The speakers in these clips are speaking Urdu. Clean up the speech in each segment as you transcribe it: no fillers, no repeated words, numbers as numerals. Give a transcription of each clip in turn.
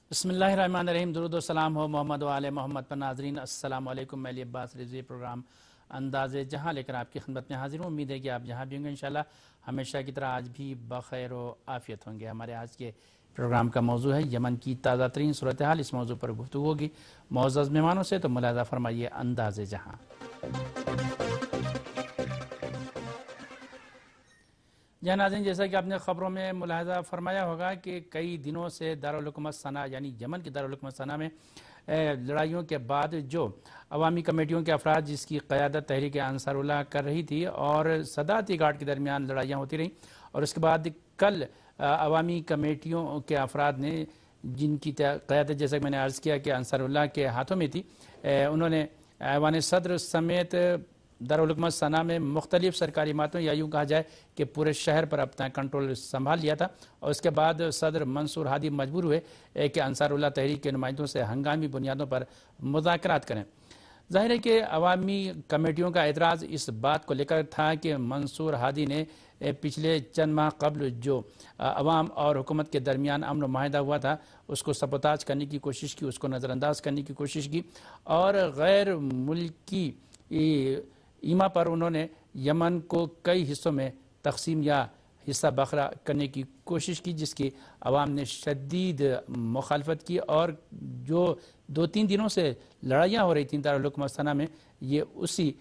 بسم اللہ الرحمن الرحیم. درود و سلام ہو محمد و آل محمد پر. ناظرین السلام علیکم. میں علی عباس رضوی پروگرام انداز جہاں لے کر آپ کی خدمت میں حاضر ہوں. امید ہے کہ آپ جہاں بھی ہوں گے انشاءاللہ ہمیشہ کی طرح آج بھی بخیر و عافیت ہوں گے. ہمارے آج کے پروگرام کا موضوع ہے یمن کی تازہ ترین صورتحال. اس موضوع پر گفتگو ہوگی معزز مہمانوں سے، تو ملاحظہ فرمائیے انداز جہاں. جہاں ناظرین، جیسا کہ آپ نے خبروں میں ملاحظہ فرمایا ہوگا کہ کئی دنوں سے دارالحکومت صنعا یعنی یمن کی دارالحکومت صنعا میں لڑائیوں کے بعد جو عوامی کمیٹیوں کے افراد جس کی قیادت تحریک انصار اللہ کر رہی تھی اور صدارتی گارڈ کے درمیان لڑائیاں ہوتی رہیں، اور اس کے بعد کل عوامی کمیٹیوں کے افراد نے جن کی قیادت جیسا کہ میں نے عرض کیا کہ انصار اللہ کے ہاتھوں میں تھی، انہوں نے ایوان صدر سمیت دارالحکومت صنعا میں مختلف سرکاری عمارتوں یا یوں کہا جائے کہ پورے شہر پر اپنا کنٹرول سنبھال لیا تھا. اور اس کے بعد صدر منصور ہادی مجبور ہوئے کہ انصار اللہ تحریک کے نمائندوں سے ہنگامی بنیادوں پر مذاکرات کریں. ظاہر ہے کہ عوامی کمیٹیوں کا اعتراض اس بات کو لے کر تھا کہ منصور ہادی نے پچھلے چند ماہ قبل جو عوام اور حکومت کے درمیان امن و معاہدہ ہوا تھا اس کو سبوتاژ کرنے کی کوشش کی، اس کو نظر انداز کرنے کی کوشش کی، اور غیر ملکی ایما پر انہوں نے یمن کو کئی حصوں میں تقسیم یا حصہ بخرا کرنے کی کوشش کی، جس کی عوام نے شدید مخالفت کی. اور جو 2-3 دنوں سے لڑائیاں ہو رہی تھیں دارالحکومت صنعا میں، یہ اسی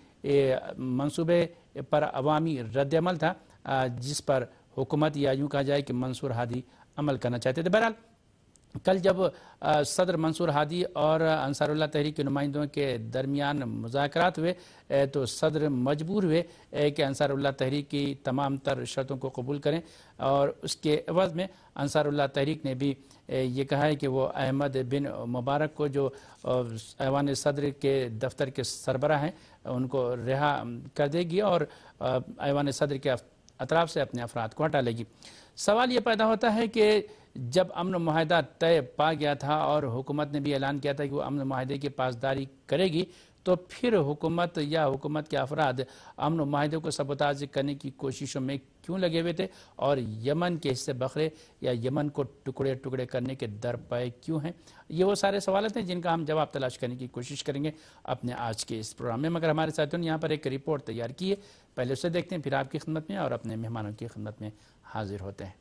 منصوبے پر عوامی رد عمل تھا جس پر حکومت یا یوں کہا جائے کہ منصور ہادی عمل کرنا چاہتے تھے. بہرحال کل جب صدر منصور ہادی اور انصار اللہ تحریک کے نمائندوں کے درمیان مذاکرات ہوئے تو صدر مجبور ہوئے کہ انصار اللہ تحریک کی تمام تر شرطوں کو قبول کریں، اور اس کے عوض میں انصار اللہ تحریک نے بھی یہ کہا ہے کہ وہ احمد بن مبارک کو جو ایوان صدر کے دفتر کے سربراہ ہیں ان کو رہا کر دے گی اور ایوان صدر کے اطراف سے اپنے افراد کو ہٹا لے گی. سوال یہ پیدا ہوتا ہے کہ جب امن و معاہدہ طے پا گیا تھا اور حکومت نے بھی اعلان کیا تھا کہ وہ امن و معاہدے کی پاسداری کرے گی، تو پھر حکومت یا حکومت کے افراد امن و معاہدے کو سبوتاژ کرنے کی کوششوں میں کیوں لگے ہوئے تھے، اور یمن کے حصے بکھرے یا یمن کو ٹکڑے ٹکڑے کرنے کے درپے کیوں ہیں؟ یہ وہ سارے سوالات ہیں جن کا ہم جواب تلاش کرنے کی کوشش کریں گے اپنے آج کے اس پروگرام میں. مگر ہمارے ساتھیوں نے یہاں پر ایک رپورٹ تیار کی ہے، پہلے اسے دیکھتے ہیں، پھر آپ کی خدمت میں اور اپنے مہمانوں کی خدمت میں حاضر ہوتے ہیں.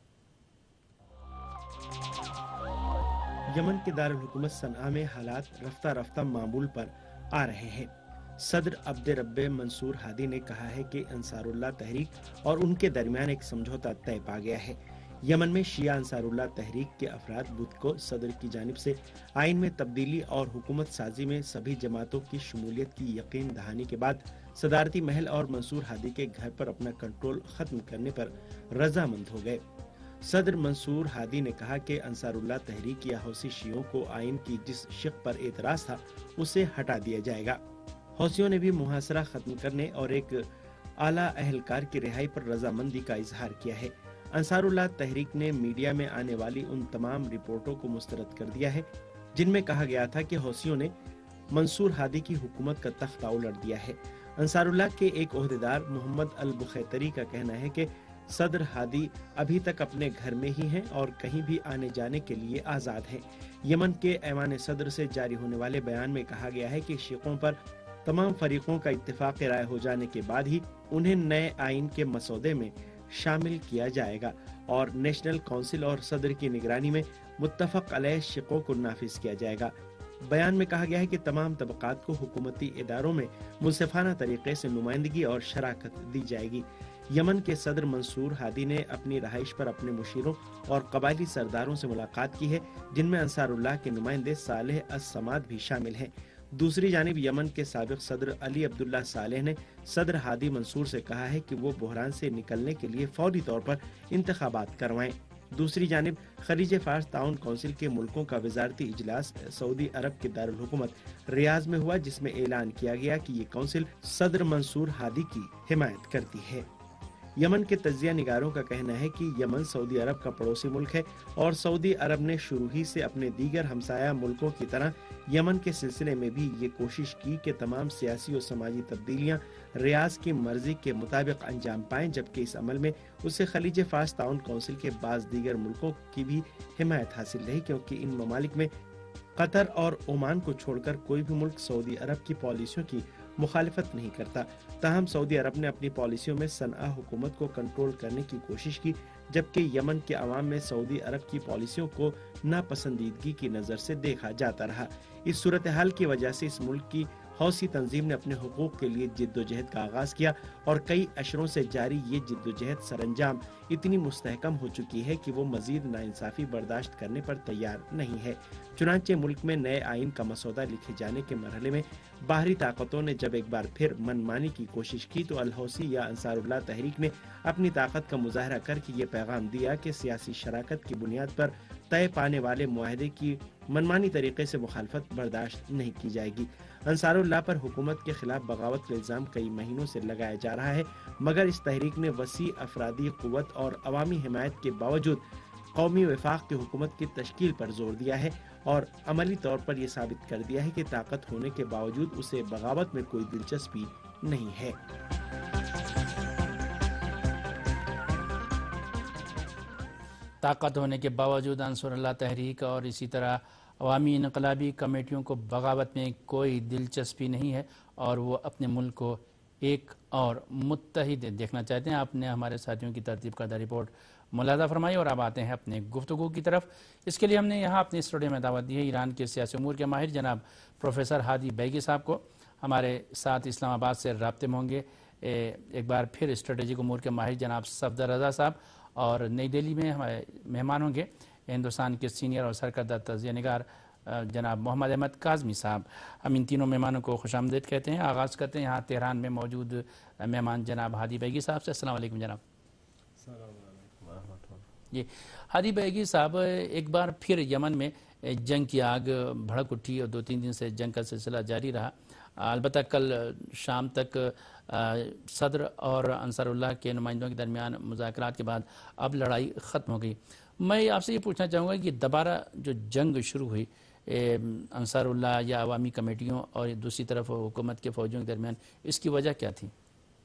یمن کے دارالحکومت صنعا میں حالات رفتہ رفتہ معمول پر آ رہے ہیں. صدر عبد رب منصور ہادی نے کہا ہے کہ انصار اللہ تحریک اور ان کے درمیان ایک سمجھوتہ طے پا گیا ہے. یمن میں شیعہ انصار اللہ تحریک کے افراد بدھ کو صدر کی جانب سے آئین میں تبدیلی اور حکومت سازی میں سبھی جماعتوں کی شمولیت کی یقین دہانی کے بعد صدارتی محل اور منصور ہادی کے گھر پر اپنا کنٹرول ختم کرنے پر رضامند ہو گئے. صدر منصور ہادی نے کہا کہ انصار اللہ تحریک یا حوثی شیعوں کو آئین کی جس شق پر اعتراض تھا اسے ہٹا دیا جائے گا. حوثیوں نے بھی محاصرہ ختم کرنے اور ایک اعلیٰ اہلکار کی رہائی پر رضامندی کا اظہار کیا ہے. انصار اللہ تحریک نے میڈیا میں آنے والی ان تمام رپورٹوں کو مسترد کر دیا ہے جن میں کہا گیا تھا کہ حوثیوں نے منصور ہادی کی حکومت کا تختہ الٹ دیا ہے. انصار اللہ کے ایک عہدیدار محمد البخیتری کا کہنا ہے کہ صدر ہادی ابھی تک اپنے گھر میں ہی ہیں اور کہیں بھی آنے جانے کے لیے آزاد ہیں. یمن کے ایوان صدر سے جاری ہونے والے بیان میں کہا گیا ہے کہ شیخوں پر تمام فریقوں کا اتفاق رائے ہو جانے کے بعد ہی انہیں نئے آئین کے مسودے میں شامل کیا جائے گا اور نیشنل کونسل اور صدر کی نگرانی میں متفق علیہ شقوں کو نافذ کیا جائے گا. بیان میں کہا گیا ہے کہ تمام طبقات کو حکومتی اداروں میں منصفانہ طریقے سے نمائندگی اور شراکت دی جائے گی. یمن کے صدر منصور ہادی نے اپنی رہائش پر اپنے مشیروں اور قبائلی سرداروں سے ملاقات کی ہے جن میں انصار اللہ کے نمائندے صالح الصماد بھی شامل ہیں. دوسری جانب یمن کے سابق صدر علی عبداللہ صالح نے صدر ہادی منصور سے کہا ہے کہ وہ بحران سے نکلنے کے لیے فوری طور پر انتخابات کروائیں. دوسری جانب خلیج فارس تعاون کونسل کے ملکوں کا وزارتی اجلاس سعودی عرب کے دارالحکومت ریاض میں ہوا جس میں اعلان کیا گیا کہ یہ کونسل صدر منصور ہادی کی حمایت کرتی ہے. یمن کے تجزیہ نگاروں کا کہنا ہے کہ یمن سعودی عرب کا پڑوسی ملک ہے اور سعودی عرب نے شروع ہی سے اپنے دیگر ہمسایہ ملکوں کی طرح یمن کے سلسلے میں بھی یہ کوشش کی کہ تمام سیاسی اور سماجی تبدیلیاں ریاض کی مرضی کے مطابق انجام پائیں، جبکہ اس عمل میں اسے خلیج فارس تعاون کونسل کے بعض دیگر ملکوں کی بھی حمایت حاصل رہی، کیونکہ ان ممالک میں قطر اور عمان کو چھوڑ کر کوئی بھی ملک سعودی عرب کی پالیسیوں کی مخالفت نہیں کرتا۔ تاہم سعودی عرب نے اپنی پالیسیوں میں صنعاء حکومت کو کنٹرول کرنے کی کوشش کی، جبکہ یمن کے عوام میں سعودی عرب کی پالیسیوں کو ناپسندیدگی کی نظر سے دیکھا جاتا رہا۔ اس صورتحال کی وجہ سے اس ملک کی حوثی تنظیم نے اپنے حقوق کے لیے جد و جہد کا آغاز کیا اور کئی اشروں سے جاری یہ جد و جہد سر انجام اتنی مستحکم ہو چکی ہے کہ وہ مزید ناانصافی برداشت کرنے پر تیار نہیں ہے۔ چنانچہ ملک میں نئے آئین کا مسودہ لکھے جانے کے مرحلے میں باہری طاقتوں نے جب ایک بار پھر من مانی کی کوشش کی تو الحوثی یا انصار اللہ تحریک نے اپنی طاقت کا مظاہرہ کر کے یہ پیغام دیا کہ سیاسی شراکت کی بنیاد پر طے پانے والے معاہدے کی منمانی طریقے سے مخالفت برداشت نہیں کی جائے گی۔ انصار اللہ پر حکومت کے خلاف بغاوت کا الزام کئی مہینوں سے لگایا جا رہا ہے، مگر اس تحریک نے وسیع افرادی قوت اور عوامی حمایت کے باوجود قومی وفاق کی حکومت کی تشکیل پر زور دیا ہے اور عملی طور پر یہ ثابت کر دیا ہے کہ طاقت ہونے کے باوجود اسے بغاوت میں کوئی دلچسپی نہیں ہے۔ طاقت ہونے کے باوجود انصار اللہ تحریک اور اسی طرح عوامی انقلابی کمیٹیوں کو بغاوت میں کوئی دلچسپی نہیں ہے اور وہ اپنے ملک کو ایک اور متحد دیکھنا چاہتے ہیں۔ آپ نے ہمارے ساتھیوں کی ترتیب کردہ رپورٹ ملاحظہ فرمائی اور اب آتے ہیں اپنے گفتگو کی طرف۔ اس کے لیے ہم نے یہاں اپنے اسٹوڈیو میں دعوت دی ہے ایران کے سیاسی امور کے ماہر جناب پروفیسر ہادی بیگی صاحب کو۔ ہمارے ساتھ اسلام آباد سے رابطے میں ہوں گے ایک بار پھر اسٹریٹجک امور کے ماہر جناب صفدر رضا صاحب، اور نئی دہلی میں ہمارے مہمان ہوں گے ہندوستان کے سینئر اور سرکردہ تجزیہ نگار جناب محمد احمد کاظمی صاحب۔ ہم ان تینوں مہمانوں کو خوش آمدید کہتے ہیں۔ آغاز کرتے ہیں یہاں تہران میں موجود مہمان جناب ہادی بیگی صاحب سے۔ السلام علیکم جناب۔ جی ہادی بیگی صاحب، ایک بار پھر یمن میں جنگ کی آگ بھڑک اٹھی اور 2-3 دن سے جنگ کا سلسلہ جاری رہا۔ البتہ کل شام تک صدر اور انصار اللہ کے نمائندوں کے درمیان مذاکرات کے بعد اب لڑائی ختم ہو گئی۔ میں آپ سے یہ پوچھنا چاہوں گا کہ دوبارہ جو جنگ شروع ہوئی انصار اللہ یا عوامی کمیٹیوں اور دوسری طرف حکومت کے فوجیوں کے درمیان، اس کی وجہ کیا تھی؟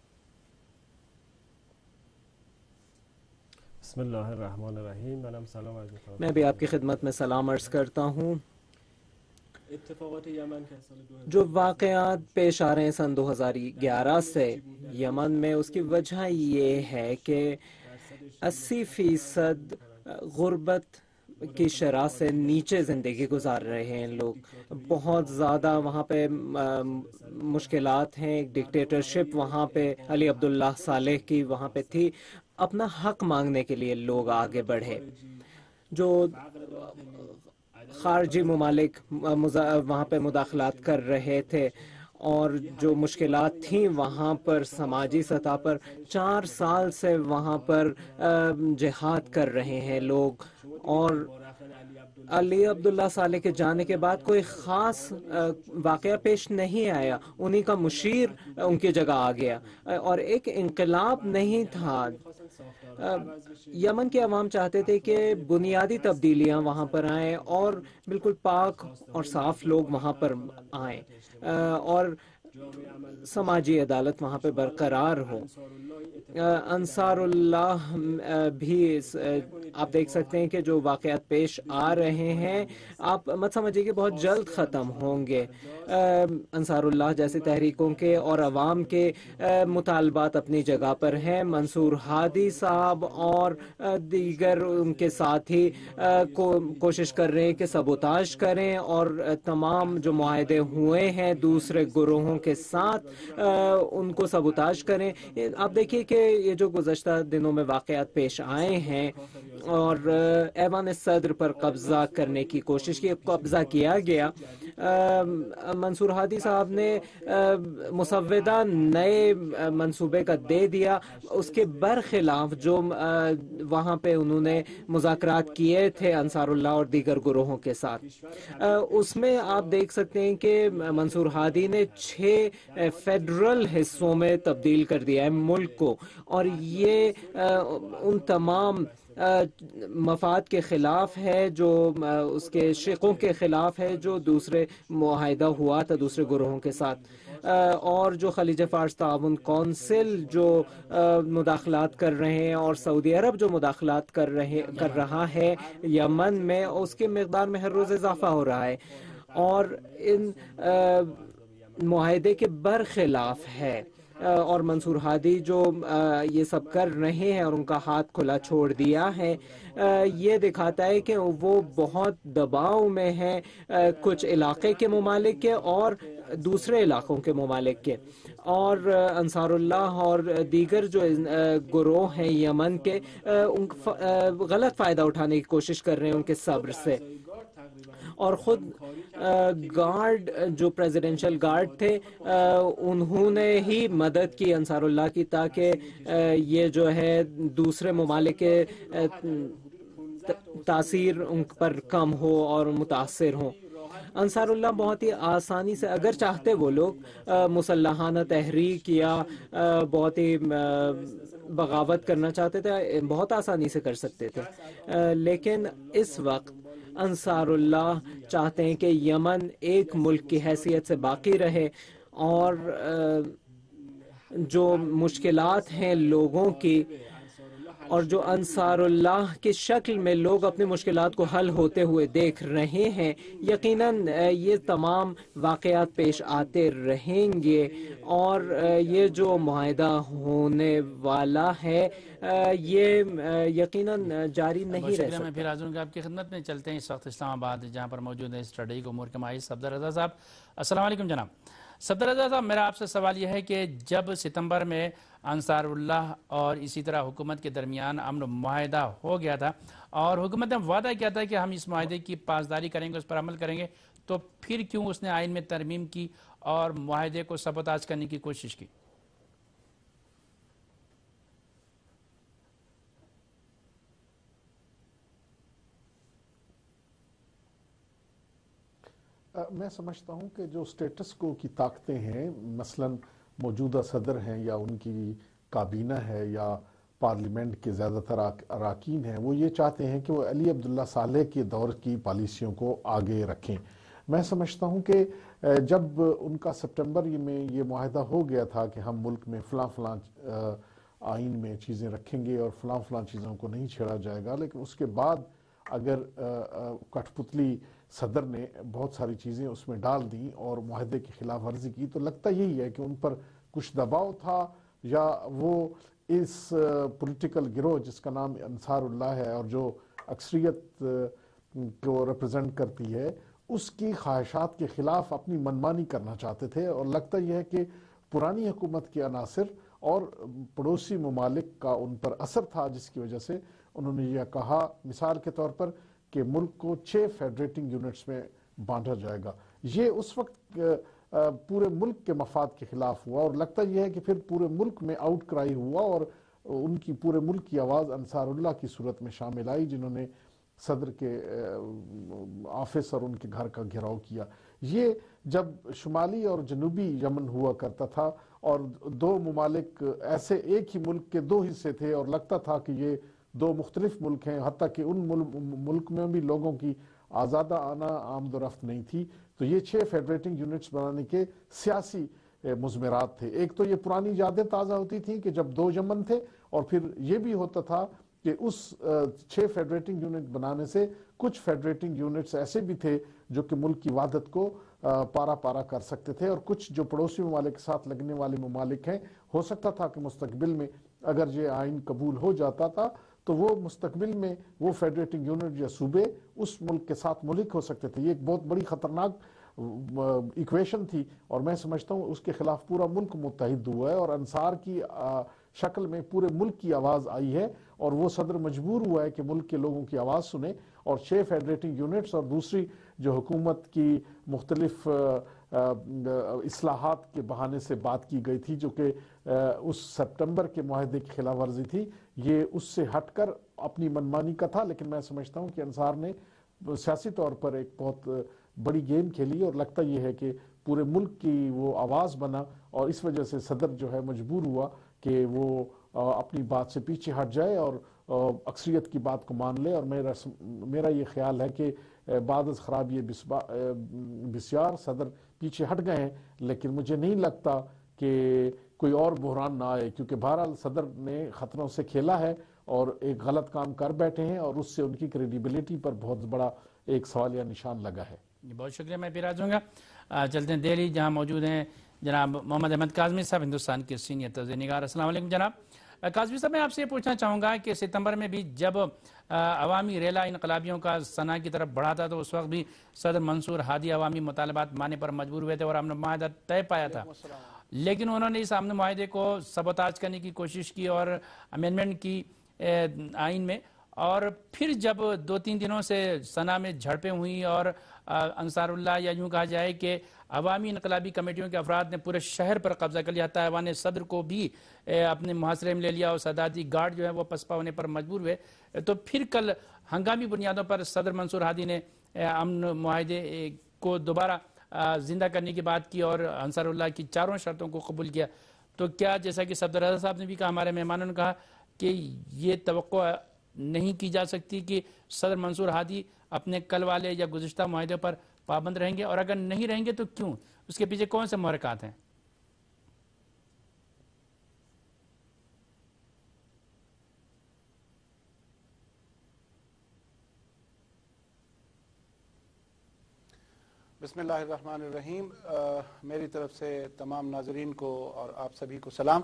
بسم اللہ الرحمن الرحیم۔ میں بھی آپ کی خدمت میں سلام عرض کرتا ہوں۔ جو واقعات پیش آ رہے ہیں سن 2011 سے یمن میں، اس کی وجہ یہ ہے کہ 80% غربت کی شرح سے نیچے زندگی گزار رہے ہیں لوگ۔ بہت زیادہ وہاں پہ مشکلات ہیں۔ ڈکٹیٹرشپ وہاں پہ علی عبداللہ صالح کی وہاں پہ تھی۔ اپنا حق مانگنے کے لیے لوگ آگے بڑھے۔ جو خارجی ممالک وہاں پہ مداخلات کر رہے تھے اور جو مشکلات تھیں وہاں پر سماجی سطح پر، 4 سال سے وہاں پر جہاد کر رہے ہیں لوگ، اور علی عبداللہ صالح کے جانے کے بعد کوئی خاص واقعہ پیش نہیں آیا۔ انہی کا مشیر ان کی جگہ آ گیا اور ایک انقلاب نہیں تھا۔ یمن کے عوام چاہتے تھے کہ بنیادی تبدیلیاں وہاں پر آئیں اور بالکل پاک اور صاف لوگ وہاں پر آئیں اور سماجی عدالت وہاں پہ برقرار ہو۔ انصار اللہ بھی آپ دیکھ سکتے ہیں کہ جو واقعات پیش آ رہے ہیں، آپ مت سمجھیے کہ بہت جلد ختم ہوں گے۔ انصار اللہ جیسی تحریکوں کے اور عوام کے مطالبات اپنی جگہ پر ہیں۔ منصور ہادی صاحب اور دیگر ان کے ساتھی کوشش کر رہے ہیں کہ سبوتاژ کریں اور تمام جو معاہدے ہوئے ہیں دوسرے گروہوں کے ساتھ ان کو سبوتاژ کریں۔ آپ دیکھیے کہ یہ جو گزشتہ دنوں میں واقعات پیش آئے ہیں اور ایوان صدر پر قبضہ کرنے کی کوشش کی، قبضہ کیا گیا، منصور ہادی صاحب نے مسودہ نئے منصوبے کا دے دیا، اس کے برخلاف جو وہاں پہ انہوں نے مذاکرات کیے تھے انصار اللہ اور دیگر گروہوں کے ساتھ، اس میں آپ دیکھ سکتے ہیں کہ منصور ہادی نے 6 فیڈرل حصوں میں تبدیل کر دیا ہے ملک کو، اور یہ ان تمام مفاد کے خلاف ہے، جو اس کے شقوں کے خلاف ہے جو دوسرے معاہدہ ہوا تھا دوسرے گروہوں کے ساتھ، اور جو خلیج فارس تعاون کونسل جو مداخلات کر رہے ہیں، اور سعودی عرب جو مداخلات کر رہا ہے یمن میں، اس کی مقدار میں ہر روز اضافہ ہو رہا ہے، اور ان معاہدے کے برخلاف ہے، اور منصور ہادی جو یہ سب کر رہے ہیں اور ان کا ہاتھ کھلا چھوڑ دیا ہے، یہ دکھاتا ہے کہ وہ بہت دباؤ میں ہیں کچھ علاقے کے ممالک کے اور دوسرے علاقوں کے ممالک کے، اور انصار اللہ اور دیگر جو گروہ ہیں یمن کے غلط فائدہ اٹھانے کی کوشش کر رہے ہیں ان کے صبر سے، اور خود گارڈ جو پریزیڈنشل گارڈ تھے انہوں نے ہی مدد کی انصار اللہ کی تاکہ یہ جو ہے دوسرے ممالک کے تاثیر ان پر کم ہو اور متاثر ہوں۔ انصار اللہ بہت ہی آسانی سے، اگر چاہتے وہ لوگ مسلحانہ تحریک یا بہت ہی بغاوت کرنا چاہتے تھے، بہت آسانی سے کر سکتے تھے، لیکن اس وقت انصار اللہ چاہتے ہیں کہ یمن ایک ملک کی حیثیت سے باقی رہے، اور جو مشکلات ہیں لوگوں کی اور جو انصار اللہ کی شکل میں لوگ اپنی مشکلات کو حل ہوتے ہوئے دیکھ رہے ہیں، یقیناً یہ تمام واقعات پیش آتے رہیں گے، اور یہ جو معاہدہ ہونے والا ہے یہ یقیناً جاری نہیں رہ سکتا۔ میں پھر حاضر ہوں گا آپ کی خدمت میں، چلتے ہیں اس وقت اسلام آباد جہاں پر موجود ہے اسٹریٹجک امور کے ماہر صفدر رضا صاحب۔ السلام علیکم جناب صفدر رضا صاحب، میرا آپ سے سوال یہ ہے کہ جب ستمبر میں انصار اللہ اور اسی طرح حکومت کے درمیان امن معاہدہ ہو گیا تھا، اور حکومت نے وعدہ کیا تھا کہ ہم اس معاہدے کی پاسداری کریں گے، اس پر عمل کریں گے، تو پھر کیوں اس نے آئین میں ترمیم کی اور معاہدے کو سبوتاژ کرنے کی کوشش کی؟ میں سمجھتا ہوں کہ جو سٹیٹس کو کی طاقتیں ہیں، مثلا موجودہ صدر ہیں یا ان کی کابینہ ہے یا پارلیمنٹ کے زیادہ تر اراکین ہیں، وہ یہ چاہتے ہیں کہ وہ علی عبداللہ صالح کے دور کی پالیسیوں کو آگے رکھیں۔ میں سمجھتا ہوں کہ جب ان کا سپٹمبر میں یہ معاہدہ ہو گیا تھا کہ ہم ملک میں فلاں فلاں آئین میں چیزیں رکھیں گے اور فلاں فلاں چیزوں کو نہیں چھیڑا جائے گا، لیکن اس کے بعد اگر کٹھ پتلی صدر نے بہت ساری چیزیں اس میں ڈال دیں اور معاہدے کی خلاف ورزی کی، تو لگتا یہی ہے کہ ان پر کچھ دباؤ تھا، یا وہ اس پولیٹیکل گروہ جس کا نام انصار اللہ ہے اور جو اکثریت کو ریپرزینٹ کرتی ہے، اس کی خواہشات کے خلاف اپنی منمانی کرنا چاہتے تھے، اور لگتا یہ ہے کہ پرانی حکومت کے عناصر اور پڑوسی ممالک کا ان پر اثر تھا، جس کی وجہ سے انہوں نے یہ کہا مثال کے طور پر کہ ملک کو 6 فیڈریٹنگ یونٹس میں بانٹا جائے گا۔ یہ اس وقت پورے ملک کے مفاد کے خلاف ہوا، اور لگتا یہ ہے کہ پھر پورے ملک میں آؤٹ کرائی ہوا، اور ان کی پورے ملک کی آواز انصار اللہ کی صورت میں شامل آئی، جنہوں نے صدر کے آفس اور ان کے گھر کا گھیراؤ کیا۔ یہ جب شمالی اور جنوبی یمن ہوا کرتا تھا اور دو ممالک ایسے ایک ہی ملک کے 2 حصے تھے، اور لگتا تھا کہ یہ 2 مختلف ملک ہیں، حتیٰ کہ ان ملک میں بھی لوگوں کی آزادہ آنا آمد و رفت نہیں تھی، تو یہ 6 فیڈریٹنگ یونٹس بنانے کے سیاسی مضمرات تھے۔ ایک تو یہ پرانی یادیں تازہ ہوتی تھیں کہ جب 2 یمن تھے، اور پھر یہ بھی ہوتا تھا کہ اس 6 فیڈریٹنگ یونٹ بنانے سے کچھ فیڈریٹنگ یونٹس ایسے بھی تھے جو کہ ملک کی وحدت کو پارا پارا کر سکتے تھے، اور کچھ جو پڑوسی ممالک کے ساتھ لگنے والے ممالک ہیں، ہو سکتا تھا کہ مستقبل میں اگر یہ آئین قبول ہو جاتا تھا تو وہ مستقبل میں وہ فیڈریٹنگ یونٹ یا صوبے اس ملک کے ساتھ ملک ہو سکتے تھے۔ یہ ایک بہت بڑی خطرناک ایکویشن تھی، اور میں سمجھتا ہوں اس کے خلاف پورا ملک متحد ہوا ہے، اور انصار کی شکل میں پورے ملک کی آواز آئی ہے، اور وہ صدر مجبور ہوا ہے کہ ملک کے لوگوں کی آواز سنے، اور 6 فیڈریٹنگ یونٹس اور دوسری جو حکومت کی مختلف اصلاحات کے بہانے سے بات کی گئی تھی جو کہ اس سپٹمبر کے معاہدے کی خلاف ورزی تھی، یہ اس سے ہٹ کر اپنی منمانی کا تھا. لیکن میں سمجھتا ہوں کہ انصار نے سیاسی طور پر ایک بہت بڑی گیم کھیلی اور لگتا یہ ہے کہ پورے ملک کی وہ آواز بنا اور اس وجہ سے صدر جو ہے مجبور ہوا کہ وہ اپنی بات سے پیچھے ہٹ جائے اور اکثریت کی بات کو مان لے. اور میرا یہ خیال ہے کہ بعد از خراب یہ بسیار صدر پیچھے ہٹ گئے ہیں، لیکن مجھے نہیں لگتا کہ کوئی اور بحران نہ آئے، کیونکہ بہرحال صدر نے خطروں سے کھیلا ہے اور ایک غلط کام کر بیٹھے ہیں اور اس سے ان کی کریڈیبلٹی پر بہت بڑا ایک سوالیہ نشان لگا ہے. بہت شکریہ. میں بھی راضی ہوں گا. چلتے ہیں دہلی جہاں موجود ہیں جناب محمد احمد کاظمی صاحب، ہندوستان کے سینئر تجزیہ نگار. السلام علیکم جناب کاظمی صاحب. میں آپ سے یہ پوچھنا چاہوں گا کہ ستمبر میں بھی جب عوامی ریلا انقلابیوں کا صنعاء کی طرف بڑھا تھا تو اس وقت بھی صدر منصور ہادی عوامی مطالبات ماننے پر مجبور ہوئے تھے اور امن معاہدہ طے پایا تھا، لیکن انہوں نے اس امن معاہدے کو سبوتاج کرنے کی کوشش کی اور امینڈمنٹ کی آئین میں. اور پھر جب 2-3 دنوں سے صنعاء میں جھڑپیں ہوئیں اور انصار اللہ یا یوں کہا جائے کہ عوامی انقلابی کمیٹیوں کے افراد نے پورے شہر پر قبضہ کر لیا، ایوان صدر کو بھی اپنے محاصرے میں لے لیا اور ساداتی گارڈ جو ہے وہ پسپا ہونے پر مجبور ہوئے. تو پھر کل ہنگامی بنیادوں پر صدر منصور ہادی نے امن معاہدے کو دوبارہ زندہ کرنے کی بات کی اور انصار اللہ کی 4 شرطوں کو قبول کیا. تو کیا جیسا کہ صفدر رضا صاحب نے بھی کہا، ہمارے مہمانوں نے کہا کہ یہ توقع نہیں کی جا سکتی کہ صدر منصور ہادی اپنے کل والے یا گزشتہ معاہدے پر پابند رہیں گے، اور اگر نہیں رہیں گے تو کیوں؟ اس کے پیچھے کون سے محرکات ہیں؟ بسم اللہ الرحمن الرحیم. میری طرف سے تمام ناظرین کو اور آپ سبھی کو سلام.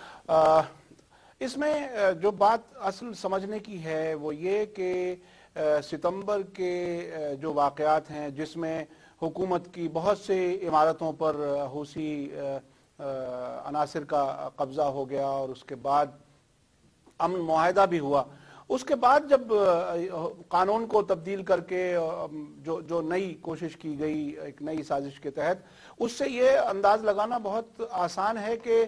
اس میں جو بات اصل سمجھنے کی ہے وہ یہ کہ ستمبر کے جو واقعات ہیں جس میں حکومت کی بہت سے عمارتوں پر حوثی عناصر کا قبضہ ہو گیا اور اس کے بعد امن معاہدہ بھی ہوا، اس کے بعد جب قانون کو تبدیل کر کے جو نئی کوشش کی گئی ایک نئی سازش کے تحت، اس سے یہ انداز لگانا بہت آسان ہے کہ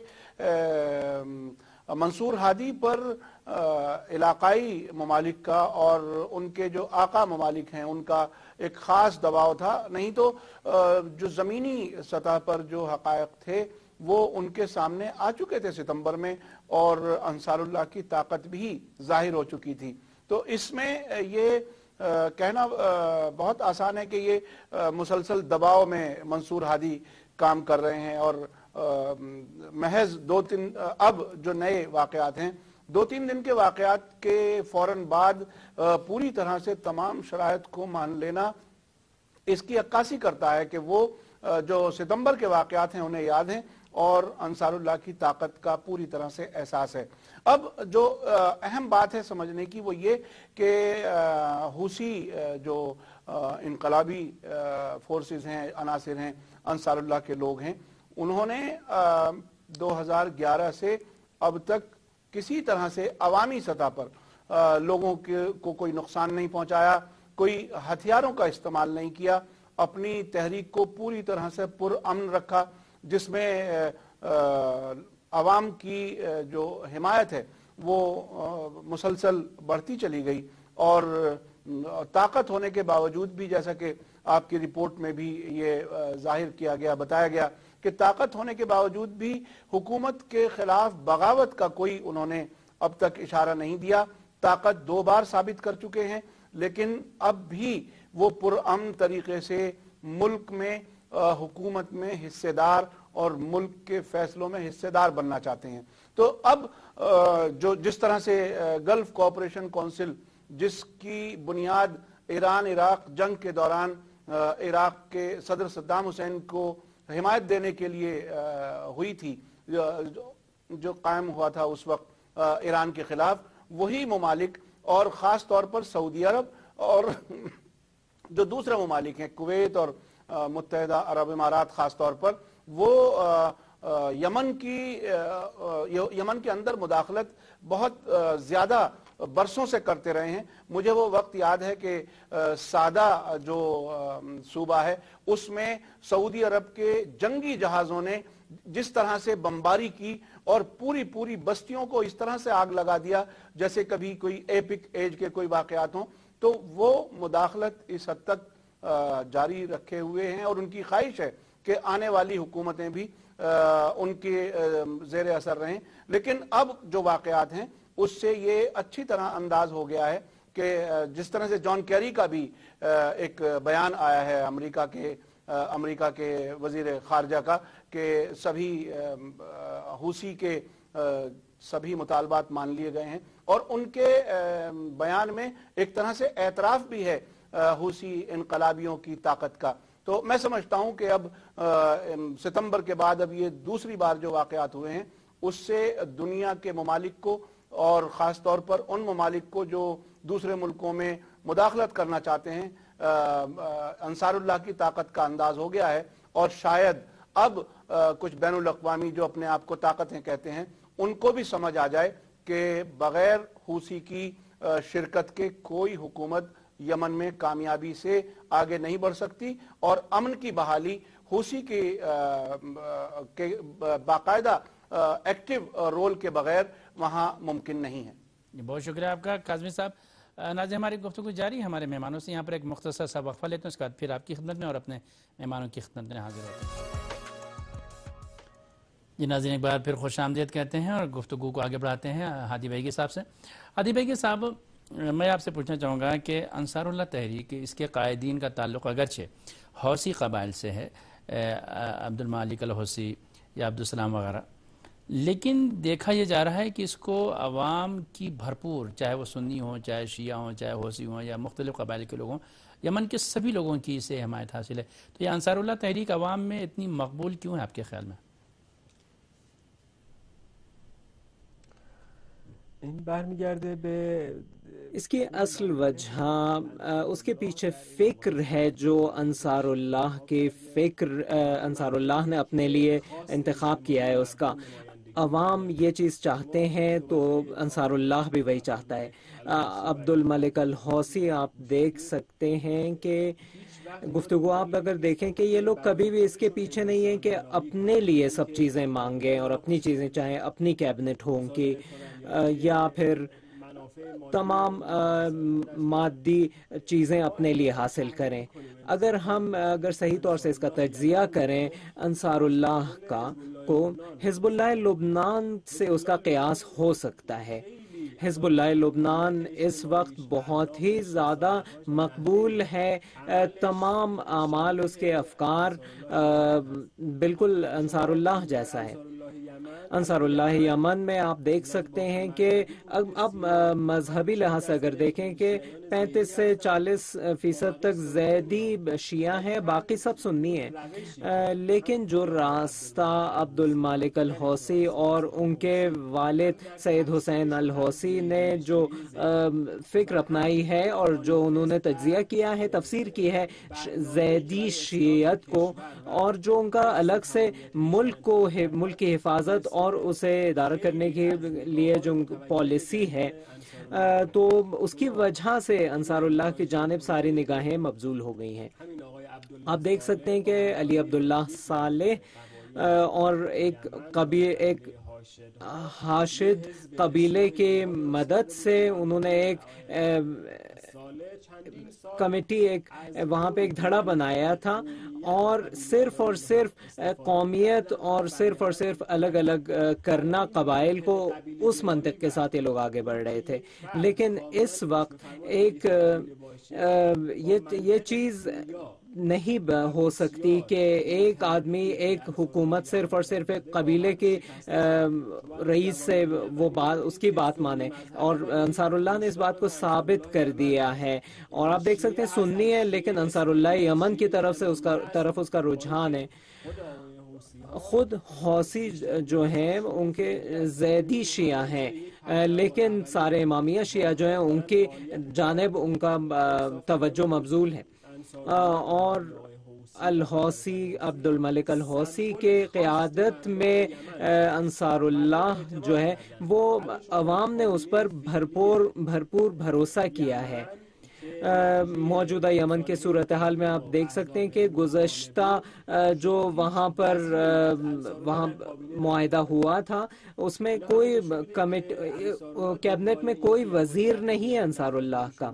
منصور ہادی پر علاقائی ممالک کا اور ان کے جو آقا ممالک ہیں ان کا ایک خاص دباؤ تھا. نہیں تو جو زمینی سطح پر جو حقائق تھے وہ ان کے سامنے آ چکے تھے ستمبر میں، اور انصار اللہ کی طاقت بھی ظاہر ہو چکی تھی. تو اس میں یہ کہنا بہت آسان ہے کہ یہ مسلسل دباؤ میں منصور ہادی کام کر رہے ہیں، اور محض 2-3 اب جو نئے واقعات ہیں 2-3 دن کے واقعات کے فوراً بعد پوری طرح سے تمام شرائط کو مان لینا اس کی عکاسی کرتا ہے کہ وہ جو ستمبر کے واقعات ہیں انہیں یاد ہیں اور انصار اللہ کی طاقت کا پوری طرح سے احساس ہے. اب جو اہم بات ہے سمجھنے کی وہ یہ کہ حوثی جو انقلابی فورسز ہیں، عناصر ہیں، انصار اللہ کے لوگ ہیں، انہوں نے 2011 سے اب تک کسی طرح سے عوامی سطح پر لوگوں کو کوئی نقصان نہیں پہنچایا، کوئی ہتھیاروں کا استعمال نہیں کیا، اپنی تحریک کو پوری طرح سے پرامن رکھا، جس میں عوام کی جو حمایت ہے وہ مسلسل بڑھتی چلی گئی. اور طاقت ہونے کے باوجود بھی، جیسا کہ آپ کی رپورٹ میں بھی یہ ظاہر کیا گیا، بتایا گیا کہ طاقت ہونے کے باوجود بھی حکومت کے خلاف بغاوت کا کوئی انہوں نے اب تک اشارہ نہیں دیا. طاقت 2 بار ثابت کر چکے ہیں، لیکن اب بھی وہ پرامن طریقے سے ملک میں حکومت میں حصے دار اور ملک کے فیصلوں میں حصے دار بننا چاہتے ہیں. تو اب جس طرح سے گلف کوآپریشن کونسل، جس کی بنیاد ایران عراق جنگ کے دوران عراق کے صدر صدام حسین کو حمایت دینے کے لیے ہوئی تھی، جو قائم ہوا تھا اس وقت ایران کے خلاف، وہی ممالک اور خاص طور پر سعودی عرب اور جو دوسرے ممالک ہیں کویت اور متحدہ عرب امارات، خاص طور پر وہ یمن کے اندر مداخلت بہت زیادہ बरसों से करते रहे हैं। मुझे वो वक्त याद है कि सादा जो सूबा है उसमें सऊदी अरब के जंगी जहाज़ों ने जिस तरह से बमबारी की और पूरी पूरी बस्तियों को इस तरह से आग लगा दिया जैसे कभी कोई एपिक एज के कोई वाक़यात हों, तो वो मुदाखलत इस हद तक जारी रखे हुए हैं और उनकी ख्वाहिश है कि आने वाली हुकूमतें भी उनके ज़ेर असर रहें। लेकिन अब जो वाक़यात हैं उससे ये अच्छी तरह अंदाज हो गया है कि जिस तरह से जॉन कैरी का भी एक बयान आया है अमेरिका के वज़ीर ख़ारजा का कि सभी हूसी के सभी मुतालबात मान लिए गए हैं और उनके बयान में एक तरह से एतराफ़ भी है हूसी इनकलाबियों की ताकत का। तो मैं समझता हूं कि अब सितंबर के बाद अब ये दूसरी बार जो वाक़यात हुए हैं उससे दुनिया के ममालिक को और ख़ास तौर पर उन ममालिक को जो दूसरे मुल्कों में मुदाखलत करना चाहते हैं अंसारुल्लाह की ताकत का अंदाज हो गया है और शायद अब कुछ बैनुल अक़वामी जो अपने आप को ताकतें कहते हैं उनको भी समझ आ जाए कि बग़ैर हूसी की शिरकत के कोई हुकूमत यमन में कामयाबी से आगे नहीं बढ़ सकती और अमन की बहाली हूसी के बाकायदा एक्टिव रोल के बगैर वहाँ मुमकिन नहीं है। बहुत शुक्रिया आपका काज़मी साहब। नाज़रीन, हमारी गुफ्तगू जारी है हमारे मेहमानों से। यहाँ पर एक मुख्तसर सा वक्फा लेते हैं, उसके बाद फिर आपकी खिदमत में और अपने मेहमानों की खिदमत में हाजिर होते हैं। जी नाज़रीन, एक बार फिर खुश आमदीद कहते हैं और गुफ्तगू को आगे बढ़ाते हैं हादी भाई साहब से। हादी भाई साहब, मैं आपसे पूछना चाहूँगा कि अंसारुल्लाह तहरीक इसके कायदीन का ताल्लुक़ अगरचे हौसी कबाइल से है, अब्दुल मालिक अल हौसी या अब्दुलसलाम वगैरह, लेकिन देखा यह जा रहा है कि इसको अवाम की भरपूर, चाहे वो सुन्नी हो, चाहे शिया हो, चाहे हौसी हों या मुख्तलिफ़ कबाइल के लोग हों, यमन के सभी लोगों की इसे हमायत हासिल है। तो ये अंसारुल्लाह तहरीक अवाम में इतनी मकबूल क्यों है आपके ख्याल में? इसकी असल वजह उसके पीछे फ़िक्र है जो अंसारुल्लाह ने अपने लिए इंतखाब किया है उसका। अवाम ये चीज़ चाहते हैं तो अंसारुल्लाह भी वही चाहता है। अब्दुल मलिक अल हौसी आप देख सकते हैं कि गुफ्तगू आप अगर देखें कि ये लोग कभी भी इसके पीछे नहीं है कि अपने लिए सब चीज़ें मांगें और अपनी चीज़ें चाहें, अपनी कैबिनेट हो उनकी या फिर तमाम मादी चीज़ें अपने लिए हासिल करें। अगर सही तौर से इसका तज्ज़िया करें अंसारुल्लाह को हिज़्बुल्लाह लुबनान से उसका क़ियास हो सकता है। हिज़्बुल्लाह लुबनान इस वक्त बहुत ही ज़्यादा मकबूल है, तमाम आमाल उसके अफकार बिल्कुल अंसारुल्लाह जैसा है। अंसारुल्लाह यमन में आप देख सकते हैं कि अब मजहबी लिहाज से अगर देखें कि 35 से 40% तक ज़ैदी शिया हैं, बाकी सब सुन्नी हैं। लेकिन जो रास्ता अब्दुल मालिक अल हौसी और उनके वालिद सैयद हुसैन अल हौसी ने जो फ़िक्र अपनाई है और जो उन्होंने तज्ज़िया किया है, तफसीर की है ज़ैदी शियत को, और जो उनका अलग से मुल्क की हिफाजत और उसे इदारा करने के लिए जो पॉलिसी है, तो उसकी वजह से अंसारुल्लाह की जानिब सारी निगाहें मबजूल हो गई हैं। आप देख सकते हैं कि अली अब्दुल्लाह सालेह और एक हाशिद कबीले की मदद से उन्होंने एक कमेटी वहाँ पे एक धड़ा बनाया था और सिर्फ कौमियत और सिर्फ अलग अलग करना कबाइल को, उस मंतक के साथ ये लोग आगे बढ़ रहे थे। लेकिन इस वक्त ये चीज़ नहीं हो सकती कि एक आदमी एक हुकूमत सिर्फ एक कबीले के रईस से उसकी बात माने, और अंसारुल्लाह ने इस बात को साबित कर दिया है। और आप देख सकते हैं सुन्नी है लेकिन अंसारुल्लाह यमन की तरफ उसका रुझान है। खुद हौसी जो हैं उनके ज़ैदी शिया हैं, लेकिन सारे इमामिया शिया जो हैं उनकी जानिब उनका तवज्जो मबजूल है। और الحوثی عبد الملک الحوثی کے قیادت میں انصار اللہ جو ہے وہ عوام نے اس پر بھرپور بھروسہ کیا ہے۔ موجودہ یمن کے صورتحال میں آپ دیکھ سکتے ہیں کہ گزشتہ جو وہاں معاہدہ ہوا تھا اس میں کوئی کیبنٹ میں کوئی وزیر نہیں ہے انصار اللہ کا۔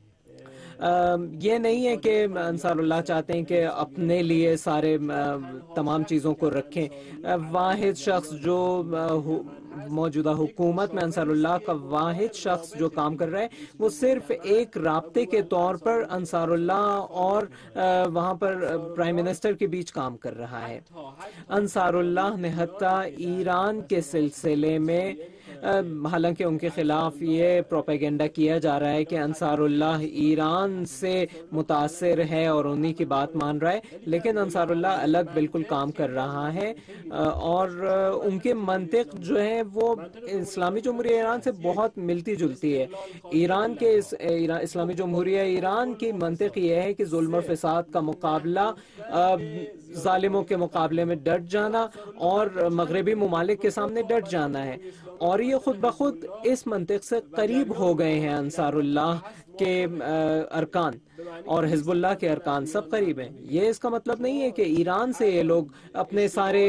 یہ نہیں ہے کہ انصار اللہ چاہتے ہیں کہ اپنے لیے سارے تمام چیزوں کو رکھیں۔ واحد شخص جو موجودہ حکومت میں انصار اللہ کا واحد شخص جو کام کر رہا ہے وہ صرف ایک رابطے کے طور پر انصار اللہ اور وہاں پر پرائم منسٹر کے بیچ کام کر رہا ہے۔ انصار اللہ نے حتیٰ ایران کے سلسلے میں، حالانکہ ان کے خلاف یہ پروپیگنڈا کیا جا رہا ہے کہ انصار اللہ ایران سے متاثر ہے اور انہی کی بات مان رہا ہے، لیکن انصار اللہ الگ بالکل کام کر رہا ہے اور ان کے منطق جو ہے وہ اسلامی جمہوریہ ایران سے بہت ملتی جلتی ہے۔ ایران کے اسلامی جمہوریہ ایران کی منطق یہ ہے کہ ظلم و فساد کا مقابلہ ظالموں کے مقابلے میں ڈٹ جانا اور مغربی ممالک کے سامنے ڈٹ جانا ہے، اور یہ خود بخود اس منطق سے قریب ہو گئے ہیں۔ انصار اللہ کے ارکان اور حزب اللہ کے ارکان سب قریب ہیں۔ یہ اس کا مطلب نہیں ہے کہ ایران سے یہ لوگ اپنے سارے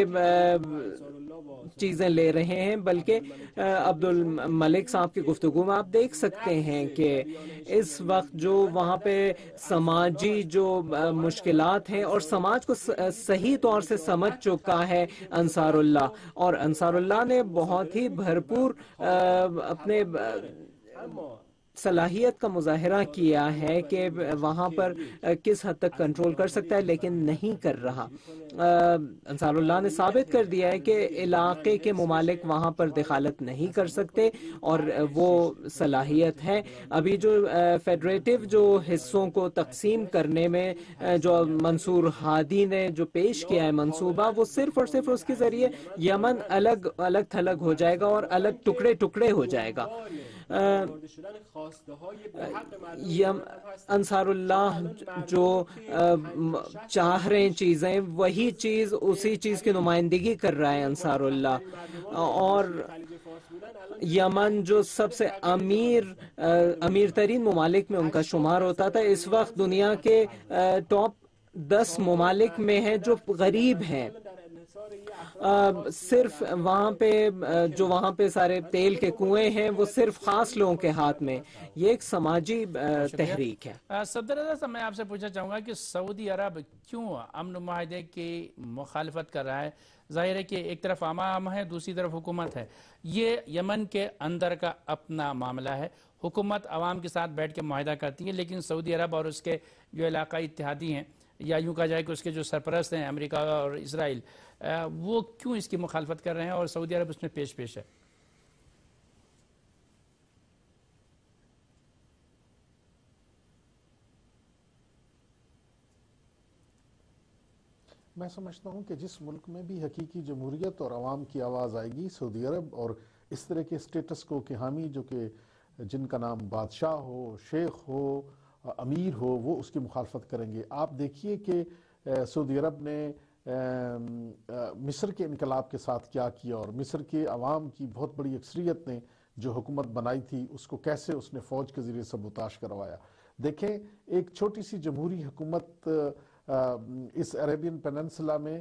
چیزیں لے رہے ہیں، بلکہ عبد الملک صاحب کی گفتگو میں آپ دیکھ سکتے ہیں کہ اس وقت جو وہاں پہ سماجی جو مشکلات ہیں اور سماج کو صحیح طور سے سمجھ چکا ہے انصار اللہ، اور انصار اللہ نے بہت ہی بھرپور اپنے صلاحیت کا مظاہرہ کیا ہے کہ وہاں پر کس حد تک کنٹرول کر سکتا ہے، لیکن نہیں کر رہا۔ انصار اللہ نے ثابت کر دیا ہے کہ علاقے کے ممالک وہاں پر دخالت نہیں کر سکتے اور وہ صلاحیت ہے۔ ابھی جو فیڈریٹو جو حصوں کو تقسیم کرنے میں جو منصور ہادی نے جو پیش کیا ہے منصوبہ، وہ صرف اور صرف اس کے ذریعے یمن الگ تھلگ ہو جائے گا اور الگ ٹکڑے ٹکڑے ہو جائے گا۔ انصار اللہ جو چاہ رہے ہیں چیزیں، وہی چیز اسی چیز کی نمائندگی کر رہا ہے انصار اللہ، اور یمن جو سب سے امیر ترین ممالک میں ان کا شمار ہوتا تھا، اس وقت دنیا کے ٹاپ 10 ممالک میں ہے جو غریب ہیں۔ صرف وہاں پہ سارے تیل کے کنویں ہیں، وہ صرف خاص لوگوں کے ہاتھ میں۔ یہ ایک سماجی تحریک ہے۔ صدر اعظم، میں آپ سے پوچھنا چاہوں گا کہ سعودی عرب کیوں امن معاہدے کی مخالفت کر رہا ہے؟ ظاہر ہے کہ ایک طرف عوام ہے، دوسری طرف حکومت ہے۔ یہ یمن کے اندر کا اپنا معاملہ ہے، حکومت عوام کے ساتھ بیٹھ کے معاہدہ کرتی ہے، لیکن سعودی عرب اور اس کے جو علاقائی اتحادی ہیں، یا یوں کہا جائے کہ اس کے جو سرپرست ہیں امریکہ اور اسرائیل، وہ کیوں اس کی مخالفت کر رہے ہیں اور سعودی عرب اس میں پیش ہے؟ میں سمجھتا ہوں کہ جس ملک میں بھی حقیقی جمہوریت اور عوام کی آواز آئے گی، سعودی عرب اور اس طرح کے اسٹیٹس کو کے حامی جو کہ جن کا نام بادشاہ ہو، شیخ ہو، امیر ہو، وہ اس کی مخالفت کریں گے۔ آپ دیکھیے کہ سعودی عرب نے مصر کے انقلاب کے ساتھ کیا کیا، اور مصر کے عوام کی بہت بڑی اکثریت نے جو حکومت بنائی تھی اس کو کیسے اس نے فوج کے ذریعے سبوتاش کروایا۔ دیکھیں، ایک چھوٹی سی جمہوری حکومت اس عربین پیننسلا میں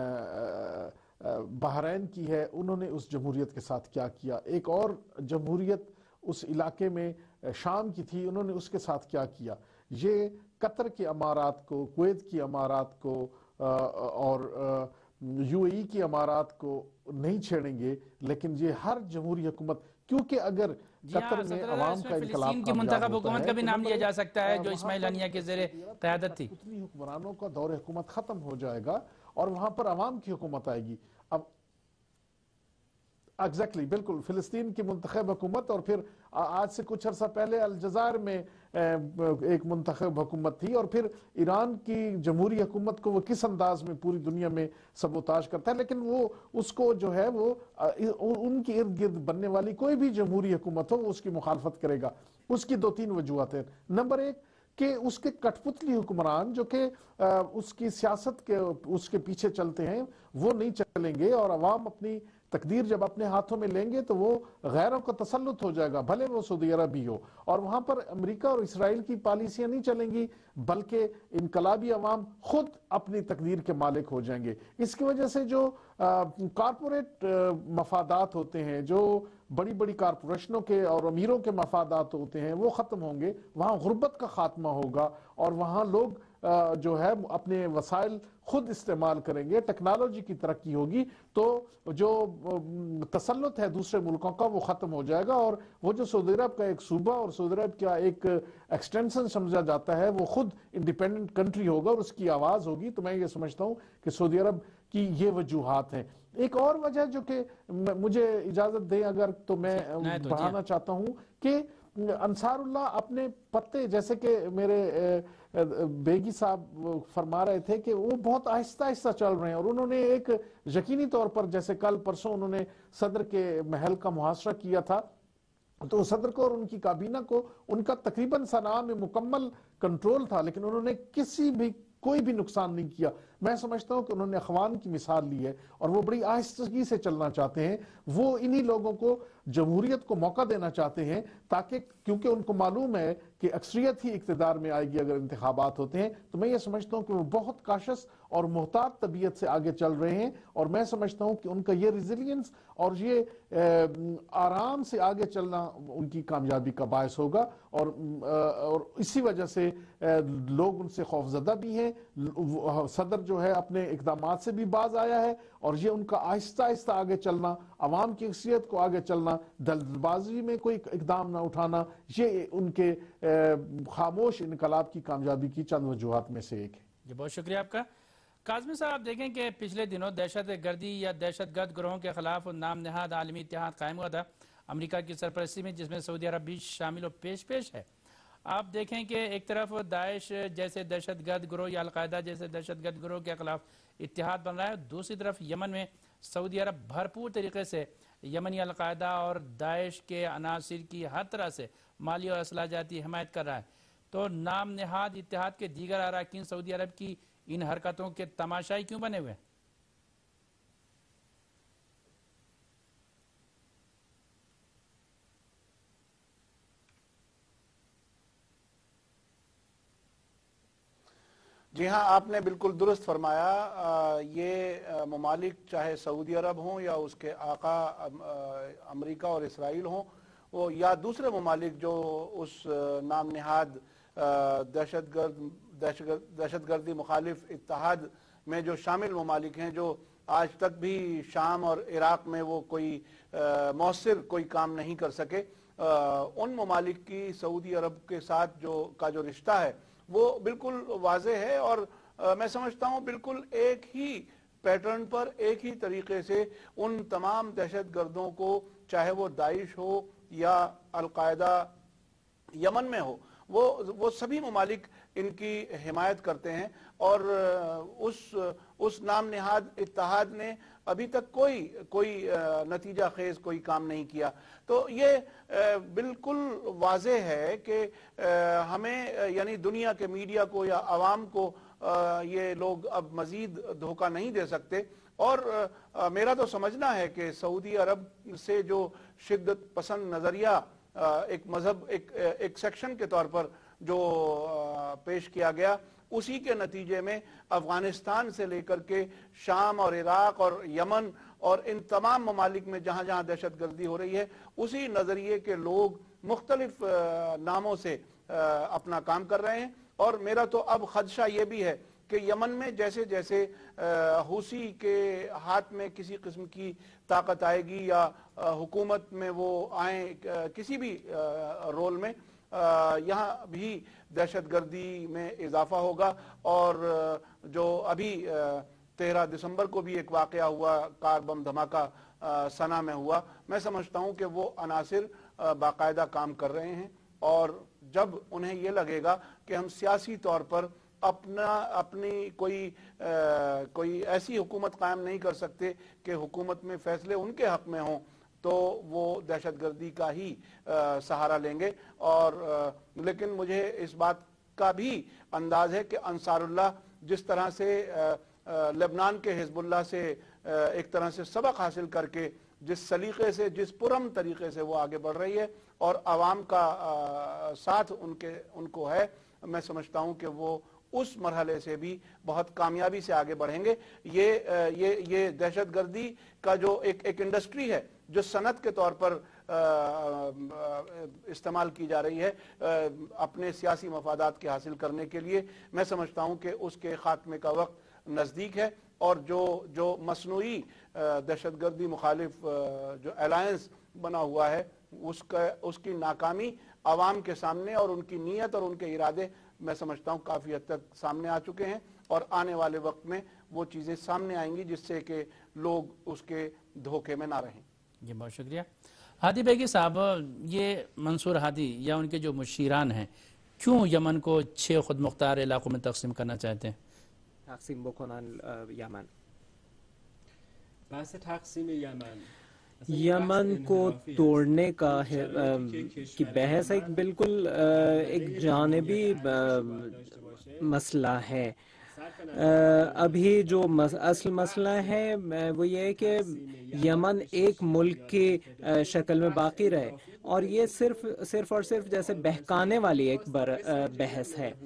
بحرین کی ہے، انہوں نے اس جمہوریت کے ساتھ کیا کیا۔ ایک اور جمہوریت اس علاقے میں شام کی تھی، انہوں نے اس کے ساتھ کیا کیا۔ یہ قطر کے امارات کو، کویت کی امارات کو اور یو اے ای کی امارات کو نہیں چھیڑیں گے، لیکن یہ ہر جمہوری حکومت، کیونکہ اگر قطر میں عوام کا انقلاب فلسطین کی منتخب حکومت کا بھی نام لیا جا سکتا ہے جو اسماعیل ہنیہ کے زیر قیادت تھی، اتنی حکمرانوں کا دور حکومت ختم ہو جائے گا اور وہاں پر عوام کی حکومت آئے گی۔ اب ایگزیکٹلی، بالکل، فلسطین کی منتخب حکومت، اور پھر آج سے کچھ عرصہ پہلے الجزائر میں ایک منتخب حکومت تھی، اور پھر ایران کی جمہوری حکومت کو وہ کس انداز میں پوری دنیا میں سبوتاش کرتا ہے، لیکن وہ اس کو جو ہے وہ ان کی ارد گرد بننے والی کوئی بھی جمہوری حکومت ہو وہ اس کی مخالفت کرے گا۔ اس کی 2-3 وجوہات ہیں۔ نمبر 1 کہ اس کے کٹپتلی حکمران جو کہ اس کی سیاست کے اس کے پیچھے چلتے ہیں وہ نہیں چلیں گے، اور عوام اپنی تقدیر جب اپنے ہاتھوں میں لیں گے تو وہ غیروں کا تسلط ہو جائے گا، بھلے وہ سعودی عرب ہی ہو، اور وہاں پر امریکہ اور اسرائیل کی پالیسیاں نہیں چلیں گی، بلکہ انقلابی عوام خود اپنی تقدیر کے مالک ہو جائیں گے۔ اس کی وجہ سے جو کارپوریٹ مفادات ہوتے ہیں، جو بڑی بڑی کارپوریشنوں کے اور امیروں کے مفادات ہوتے ہیں، وہ ختم ہوں گے، وہاں غربت کا خاتمہ ہوگا، اور وہاں لوگ جو ہے اپنے وسائل خود استعمال کریں گے، ٹیکنالوجی کی ترقی ہوگی، تو جو تسلط ہے دوسرے ملکوں کا وہ ختم ہو جائے گا، اور وہ جو سعودی عرب کا ایک صوبہ اور سعودی عرب کا ایک ایکسٹینشن سمجھا جاتا ہے وہ خود انڈیپینڈنٹ کنٹری ہوگا اور اس کی آواز ہوگی۔ تو میں یہ سمجھتا ہوں کہ سعودی عرب کی یہ وجوہات ہیں۔ ایک اور وجہ جو کہ مجھے اجازت دیں اگر تو میں بڑھانا چاہتا ہوں کہ انصار اللہ اپنے پتے، جیسے کہ میرے بیگی صاحب فرما رہے تھے کہ وہ بہت آہستہ آہستہ چل رہے ہیں، اور انہوں نے ایک یقینی طور پر جیسے کل پرسوں انہوں نے صدر کے محل کا محاصرہ کیا تھا، تو صدر کو اور ان کی کابینہ کو ان کا تقریباً صنعاء میں مکمل کنٹرول تھا، لیکن انہوں نے کوئی بھی نقصان نہیں کیا۔ میں سمجھتا ہوں کہ انہوں نے اخوان کی مثال لی ہے اور وہ بڑی آہستگی سے چلنا چاہتے ہیں، وہ انہی لوگوں کو جمہوریت کو موقع دینا چاہتے ہیں، تاکہ کیونکہ ان کو معلوم ہے کہ اکثریت ہی اقتدار میں آئے گی اگر انتخابات ہوتے ہیں۔ تو میں یہ سمجھتا ہوں کہ وہ بہت کاشس اور محتاط طبیعت سے آگے چل رہے ہیں، اور میں سمجھتا ہوں کہ ان کا یہ ریزیلینس اور یہ آرام سے آگے چلنا ان کی کامیابی کا باعث ہوگا، اور اسی وجہ سے لوگ ان سے خوفزدہ بھی ہیں۔ صدر جو ہے اپنے اقدامات سے بھی باز آیا ہے، اور یہ ان کا آہستہ آہستہ آگے چلنا، عوام کی اکثریت کو آگے چلنا، دلدل بازی میں کوئی اقدام نہ اٹھانا، یہ ان کے خاموش انقلاب کی کامیابی کی چند وجوہات میں سے ایک ہے۔ جی بہت شکریہ آپ کا۔ کاظمی صاحب، آپ دیکھیں کہ پچھلے دنوں دہشت گردی یا دہشت گرد گروہوں کے خلاف نام نہاد عالمی اتحاد قائم ہوا تھا امریکہ کی سرپرستی میں، جس میں سعودی عرب بھی شامل و پیش ہے۔ آپ دیکھیں کہ ایک طرف داعش جیسے دہشت گرد گروہ یا القاعدہ جیسے دہشت گرد گروہ کے خلاف اتحاد بن رہا ہے، دوسری طرف یمن میں سعودی عرب بھرپور طریقے سے یمنی القاعدہ اور داعش کے عناصر کی ہر طرح سے مالی اور اسلحہ جاتی حمایت کر رہا ہے۔ تو نام نہاد اتحاد کے دیگر اراکین سعودی عرب کی ان حرکتوں کے تماشائی کیوں بنے ہوئے ہیں؟ جی ہاں، آپ نے بالکل درست فرمایا۔ یہ ممالک چاہے سعودی عرب ہوں یا اس کے آقا امریکہ اور اسرائیل ہوں، یا دوسرے ممالک جو اس نام نہاد دہشت گردی مخالف اتحاد میں جو شامل ممالک ہیں، جو آج تک بھی شام اور عراق میں وہ کوئی مؤثر کوئی کام نہیں کر سکے، ان ممالک کی سعودی عرب کے ساتھ جو رشتہ ہے وہ بالکل واضح ہے، اور میں سمجھتا ہوں بالکل ایک ہی پیٹرن پر ایک ہی طریقے سے ان تمام دہشت گردوں کو، چاہے وہ داعش ہو یا القاعدہ یمن میں ہو، وہ سبھی ممالک ان کی حمایت کرتے ہیں، اور اس نام نہاد اتحاد نے ابھی تک کوئی نتیجہ خیز کوئی کام نہیں کیا۔ تو یہ بالکل واضح ہے کہ ہمیں یعنی دنیا کے میڈیا کو یا عوام کو یہ لوگ اب مزید دھوکہ نہیں دے سکتے، اور میرا تو سمجھنا ہے کہ سعودی عرب سے جو شدت پسند نظریہ ایک مذہب ایک سیکشن کے طور پر جو پیش کیا گیا، اسی کے نتیجے میں افغانستان سے لے کر کے شام اور عراق اور یمن اور ان تمام ممالک میں جہاں جہاں دہشت گردی ہو رہی ہے، اسی نظریے کے لوگ مختلف ناموں سے اپنا کام کر رہے ہیں۔ اور میرا تو اب خدشہ یہ بھی ہے کہ یمن میں جیسے جیسے حوثی کے ہاتھ میں کسی قسم کی طاقت آئے گی یا حکومت میں وہ آئیں کسی بھی رول میں، یہاں بھی دہشت گردی میں اضافہ ہوگا۔ اور جو ابھی 13 دسمبر کو بھی ایک واقعہ ہوا، کار بم دھماکہ صنعاء میں ہوا، میں سمجھتا ہوں کہ وہ عناصر باقاعدہ کام کر رہے ہیں، اور جب انہیں یہ لگے گا کہ ہم سیاسی طور پر اپنی کوئی ایسی حکومت قائم نہیں کر سکتے کہ حکومت میں فیصلے ان کے حق میں ہوں، تو وہ دہشت گردی کا ہی سہارا لیں گے۔ اور لیکن مجھے اس بات کا بھی انداز ہے کہ انصار اللہ جس طرح سے لبنان کے حزب اللہ سے ایک طرح سے سبق حاصل کر کے جس سلیقے سے جس پرم طریقے سے وہ آگے بڑھ رہی ہے اور عوام کا ساتھ ان کو ہے، میں سمجھتا ہوں کہ وہ اس مرحلے سے بھی بہت کامیابی سے آگے بڑھیں گے۔ یہ دہشت گردی کا جو ایک انڈسٹری ہے جو صنعت کے طور پر استعمال کی جا رہی ہے اپنے سیاسی مفادات کے حاصل کرنے کے لیے، میں سمجھتا ہوں کہ اس کے خاتمے کا وقت نزدیک ہے، اور جو مصنوعی دہشت گردی مخالف جو الائنس بنا ہوا ہے اس کی ناکامی عوام کے سامنے اور ان کی نیت اور ان کے ارادے میں سمجھتا ہوں کافی حد تک سامنے آ چکے ہیں، اور آنے والے وقت میں وہ چیزیں سامنے آئیں گی جس سے کہ لوگ اس کے دھوکے میں نہ رہیں۔ جی بہت شکریہ۔ ہادی بیگی صاحب، یہ منصور ہادی یا ان کے جو مشیران ہیں کیوں یمن کو 6 خود مختار علاقوں میں تقسیم کرنا چاہتے ہیں؟ تقسیم بکنن یمن، بحث تقسیم یمن کو توڑنے کا کی بحث ایک بالکل ایک جانبی مسئلہ ہے۔ ابھی جو اصل مسئلہ ہے وہ یہ ہے کہ یمن ایک ملک کی شکل میں باقی رہے، اور یہ صرف اور صرف جیسے بہکانے والی ایک بحث ہے۔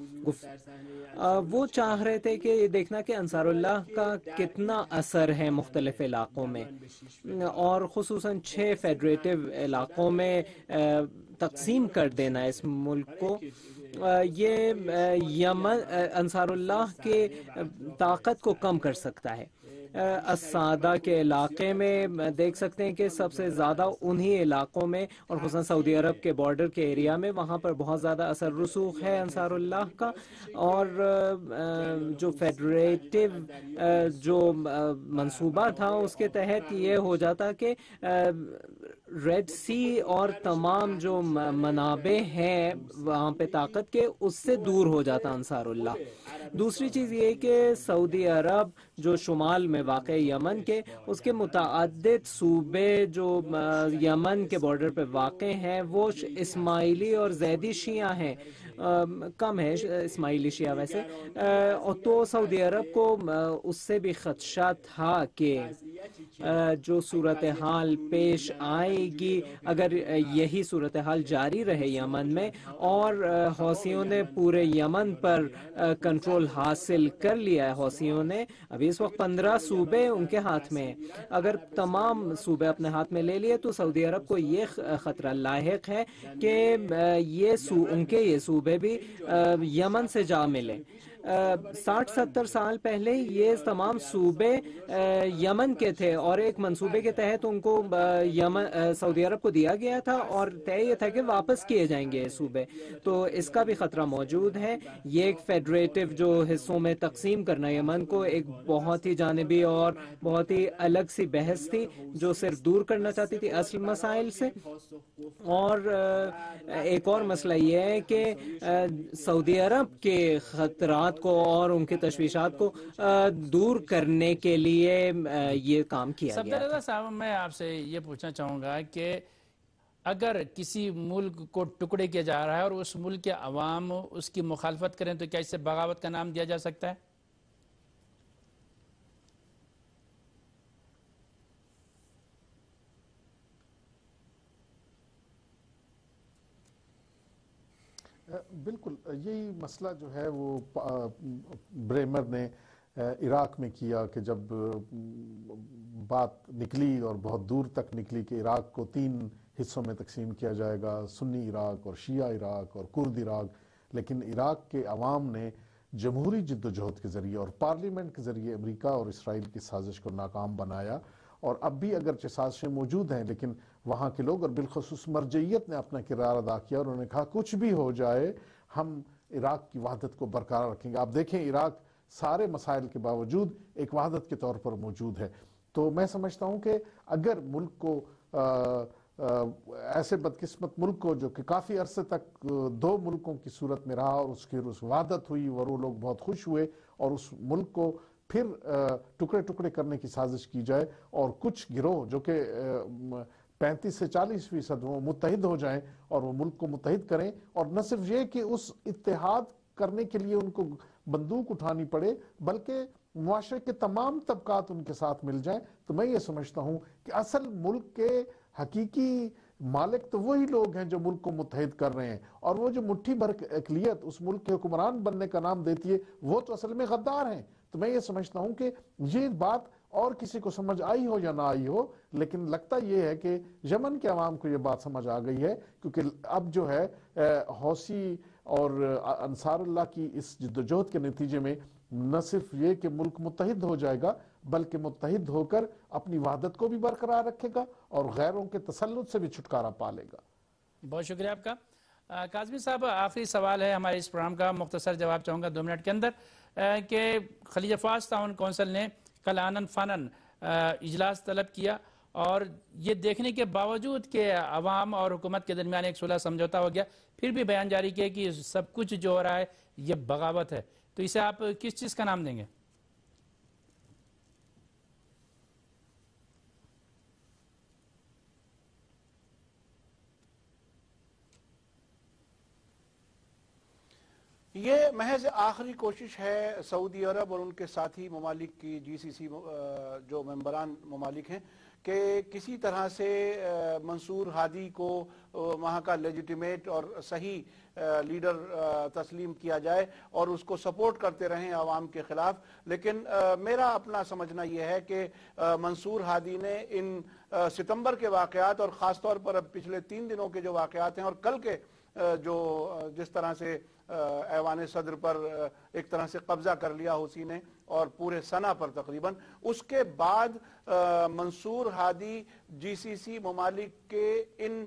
وہ چاہ رہے تھے کہ یہ دیکھنا کہ انصار اللہ کا کتنا اثر ہے مختلف علاقوں میں، اور خصوصاً 6 فیڈریٹو علاقوں میں تقسیم کر دینا اس ملک کو۔ یہ یمن انصار اللہ کے طاقت کو کم کر سکتا ہے۔ السادہ کے علاقے میں دیکھ سکتے ہیں کہ سب سے زیادہ انہی علاقوں میں، اور خصوصاً سعودی عرب کے بارڈر کے ایریا میں، وہاں پر بہت زیادہ اثر رسوخ ہے انصار اللہ کا، اور جو فیڈریٹو جو منصوبہ تھا اس کے تحت یہ ہو جاتا کہ ریڈ سی اور تمام جو منابع ہیں وہاں پہ طاقت کے، اس سے دور ہو جاتا انصار اللہ۔ دوسری چیز یہ کہ سعودی عرب جو شمال میں واقع یمن کے، اس کے متعدد صوبے جو یمن کے بارڈر پہ واقع ہیں وہ اسماعیلی اور زیدی شیعہ ہیں، کم ہے اسماعیلی شیعہ ویسے، اور تو سعودی عرب کو اس سے بھی خدشہ تھا کہ جو صورتحال پیش آئے گی اگر یہی صورتحال جاری رہے یمن میں، اور حوثیوں نے پورے یمن پر کنٹرول حاصل کر لیا ہے۔ حوثیوں نے ابھی اس وقت 15 صوبے ان کے ہاتھ میں ہیں، اگر تمام صوبے اپنے ہاتھ میں لے لیے تو سعودی عرب کو یہ خطرہ لاحق ہے کہ ان کے یہ صوبے بھی یمن سے جا ملے۔ 60-70 سال پہلے یہ تمام صوبے یمن کے تھے، اور ایک منصوبے کے تحت ان کو سعودی عرب کو دیا گیا تھا، اور طے یہ تھا کہ واپس کیے جائیں گے یہ صوبے، تو اس کا بھی خطرہ موجود ہے۔ یہ ایک فیڈریٹو جو حصوں میں تقسیم کرنا یمن کو ایک بہت ہی جانبی اور بہت ہی الگ سی بحث تھی جو صرف دور کرنا چاہتی تھی اصل مسائل سے۔ اور ایک اور مسئلہ یہ ہے کہ سعودی عرب کے خطرات کو اور ان کی تشویشات کو دور کرنے کے لیے یہ کام کیا گیا۔ صفدر رضا صاحب، میں آپ سے یہ پوچھنا چاہوں گا کہ اگر کسی ملک کو ٹکڑے کیا جا رہا ہے اور اس ملک کے عوام اس کی مخالفت کریں تو کیا اسے بغاوت کا نام دیا جا سکتا ہے؟ بالکل یہی مسئلہ جو ہے وہ بریمر نے عراق میں کیا کہ جب بات نکلی اور بہت دور تک نکلی کہ عراق کو 3 حصوں میں تقسیم کیا جائے گا، سنی عراق اور شیعہ عراق اور کرد عراق، لیکن عراق کے عوام نے جمہوری جد و جہد کے ذریعے اور پارلیمنٹ کے ذریعے امریکہ اور اسرائیل کی سازش کو ناکام بنایا، اور اب بھی اگرچہ سازشیں موجود ہیں لیکن وہاں کے لوگ اور بالخصوص مرجعیت نے اپنا کردار ادا کیا، اور انہوں نے کہا کچھ بھی ہو جائے ہم عراق کی وحدت کو برقرار رکھیں گے۔ آپ دیکھیں عراق سارے مسائل کے باوجود ایک وحدت کے طور پر موجود ہے۔ تو میں سمجھتا ہوں کہ اگر ملک کو ایسے بدقسمت ملک کو جو کہ کافی عرصے تک 2 ملکوں کی صورت میں رہا اور اس کی وحدت ہوئی اور وہ لوگ بہت خوش ہوئے، اور اس ملک کو پھر ٹکڑے ٹکڑے کرنے کی سازش کی جائے اور کچھ گروہ جو کہ 35 سے 40% وہ متحد ہو جائیں اور وہ ملک کو متحد کریں، اور نہ صرف یہ کہ اس اتحاد کرنے کے لیے ان کو بندوق اٹھانی پڑے، بلکہ معاشرے کے تمام طبقات ان کے ساتھ مل جائیں، تو میں یہ سمجھتا ہوں کہ اصل ملک کے حقیقی مالک تو وہی لوگ ہیں جو ملک کو متحد کر رہے ہیں، اور وہ جو مٹھی بھر اقلیت اس ملک کے حکمران بننے کا نام دیتی ہے وہ تو اصل میں غدار ہیں۔ تو میں یہ سمجھتا ہوں کہ یہ بات اور کسی کو سمجھ آئی ہو یا نہ آئی ہو، لیکن لگتا یہ ہے کہ یمن کے عوام کو یہ بات سمجھ آ گئی ہے، کیونکہ اب جو ہے حوثی اور انصار اللہ کی اس جدوجہد کے نتیجے میں نہ صرف یہ کہ ملک متحد ہو جائے گا، بلکہ متحد ہو کر اپنی وحدت کو بھی برقرار رکھے گا اور غیروں کے تسلط سے بھی چھٹکارا پا لے گا۔ بہت شکریہ آپ کا۔ کاظمی صاحب، آخری سوال ہے ہمارے اس پروگرام کا، مختصر جواب چاہوں گا 2 منٹ کے اندر، کہ خلیج فارس تعاون کونسل نے کل آنن فانن اجلاس طلب کیا، اور یہ دیکھنے کے باوجود کہ عوام اور حکومت کے درمیان ایک صلح سمجھوتا ہو گیا، پھر بھی بیان جاری کیا کہ سب کچھ جو ہو رہا ہے یہ بغاوت ہے، تو اسے آپ کس چیز کا نام دیں گے؟ یہ محض آخری کوشش ہے سعودی عرب اور ان کے ساتھی ممالک کی، جی سی سی جو ممبران ممالک ہیں، کہ کسی طرح سے منصور ہادی کو وہاں کا لیجیٹیمیٹ اور صحیح لیڈر تسلیم کیا جائے اور اس کو سپورٹ کرتے رہیں عوام کے خلاف۔ لیکن میرا اپنا سمجھنا یہ ہے کہ منصور ہادی نے ان ستمبر کے واقعات اور خاص طور پر اب پچھلے 3 دنوں کے جو واقعات ہیں اور کل کے جو جس طرح سے ایوان صدر پر ایک طرح سے قبضہ کر لیا حوثی نے اور پورے سنا پر تقریباً، اس کے بعد منصور ہادی جی سی سی ممالک کے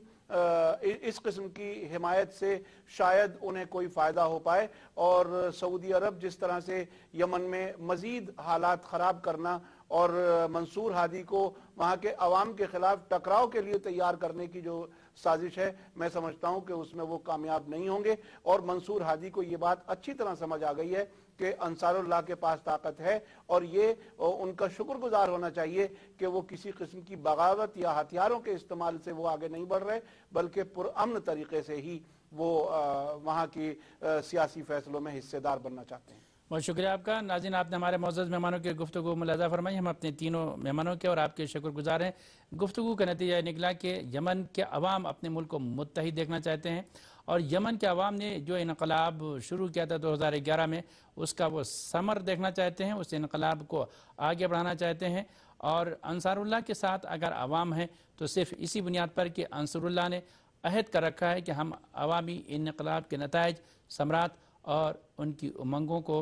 اس قسم کی حمایت سے شاید انہیں کوئی فائدہ ہو پائے، اور سعودی عرب جس طرح سے یمن میں مزید حالات خراب کرنا اور منصور ہادی کو وہاں کے عوام کے خلاف ٹکراؤ کے لیے تیار کرنے کی جو سازش ہے، میں سمجھتا ہوں کہ اس میں وہ کامیاب نہیں ہوں گے، اور منصور ہادی کو یہ بات اچھی طرح سمجھ آ گئی ہے کہ انصار اللہ کے پاس طاقت ہے، اور یہ ان کا شکر گزار ہونا چاہیے کہ وہ کسی قسم کی بغاوت یا ہتھیاروں کے استعمال سے وہ آگے نہیں بڑھ رہے، بلکہ پرامن طریقے سے ہی وہ وہاں کی سیاسی فیصلوں میں حصے دار بننا چاہتے ہیں۔ بہت شکریہ آپ کا۔ ناظرین، آپ نے ہمارے معزز مہمانوں کی گفتگو ملاحظہ فرمائی، ہم اپنے تینوں مہمانوں کے اور آپ کے شکر گزار ہیں۔ گفتگو کا نتیجہ نکلا کہ یمن کے عوام اپنے ملک کو متحد دیکھنا چاہتے ہیں، اور یمن کے عوام نے جو انقلاب شروع کیا تھا 2011 میں، اس کا وہ ثمر دیکھنا چاہتے ہیں، اس انقلاب کو آگے بڑھانا چاہتے ہیں، اور انصار اللہ کے ساتھ اگر عوام ہیں تو صرف اسی بنیاد پر کہ انصار اللہ نے عہد کر رکھا ہے کہ ہم عوامی انقلاب کے نتائج، ثمرات اور ان کی امنگوں کو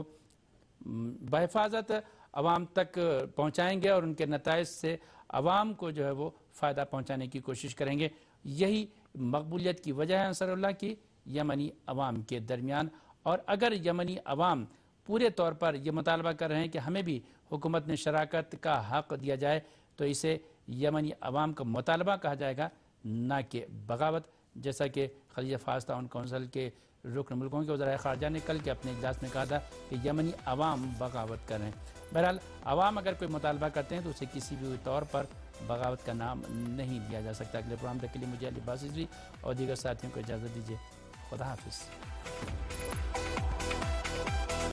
بحفاظت عوام تک پہنچائیں گے، اور ان کے نتائج سے عوام کو جو ہے وہ فائدہ پہنچانے کی کوشش کریں گے۔ یہی مقبولیت کی وجہ ہے انصار اللہ کی یمنی عوام کے درمیان، اور اگر یمنی عوام پورے طور پر یہ مطالبہ کر رہے ہیں کہ ہمیں بھی حکومت میں شراکت کا حق دیا جائے، تو اسے یمنی عوام کا مطالبہ کہا جائے گا، نہ کہ بغاوت، جیسا کہ خلیج فارس تعاون کونسل کے رکن ملکوں کے وزرائے خارجہ نے کل کے اپنے اجلاس میں کہا تھا کہ یمنی عوام بغاوت کر رہے ہیں۔ بہرحال عوام اگر کوئی مطالبہ کرتے ہیں تو اسے کسی بھی طور پر بغاوت کا نام نہیں دیا جا سکتا۔ اگلے پروگرام تک کے لیے مجھے علی باسری اور دیگر ساتھیوں کو اجازت دیجیے۔ خدا حافظ۔